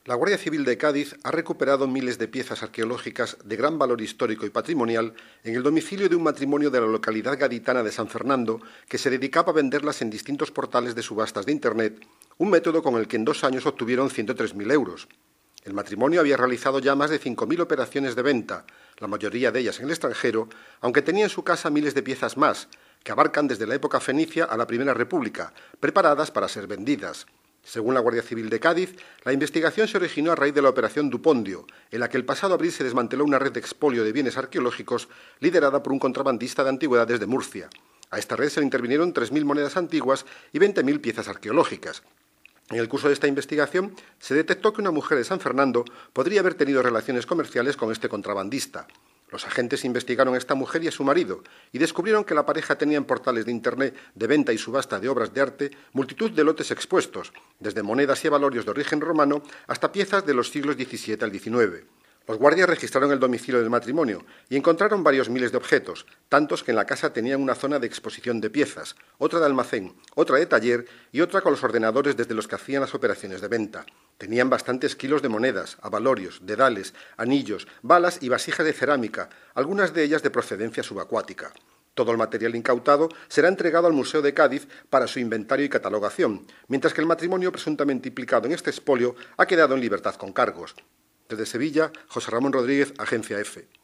La Guardia Civil de Cádiz ha recuperado miles de piezas arqueológicas de gran valor histórico y patrimonial en el domicilio de un matrimonio de la localidad gaditana de San Fernando que se dedicaba a venderlas en distintos portales de subastas de Internet, un método con el que en 2 años obtuvieron 103.000 euros. El matrimonio había realizado ya más de 5.000 operaciones de venta, la mayoría de ellas en el extranjero, aunque tenía en su casa miles de piezas más, que abarcan desde la época fenicia a la Primera República, preparadas para ser vendidas. Según la Guardia Civil de Cádiz, la investigación se originó a raíz de la Operación Dupondio, en la que el pasado abril se desmanteló una red de expolio de bienes arqueológicos liderada por un contrabandista de antigüedades de Murcia. A esta red se le intervinieron 3.000 monedas antiguas y 20.000 piezas arqueológicas. En el curso de esta investigación se detectó que una mujer de San Fernando podría haber tenido relaciones comerciales con este contrabandista. Los agentes investigaron a esta mujer y a su marido y descubrieron que la pareja tenía en portales de Internet de venta y subasta de obras de arte multitud de lotes expuestos, desde monedas y avalorios de origen romano hasta piezas de los siglos XVII al XIX. Los guardias registraron el domicilio del matrimonio y encontraron varios miles de objetos, tantos que en la casa tenían una zona de exposición de piezas, otra de almacén, otra de taller y otra con los ordenadores desde los que hacían las operaciones de venta. Tenían bastantes kilos de monedas, avalorios, dedales, anillos, balas y vasijas de cerámica, algunas de ellas de procedencia subacuática. Todo el material incautado será entregado al Museo de Cádiz para su inventario y catalogación, mientras que el matrimonio presuntamente implicado en este expolio ha quedado en libertad con cargos. Desde Sevilla, José Ramón Rodríguez, Agencia EFE.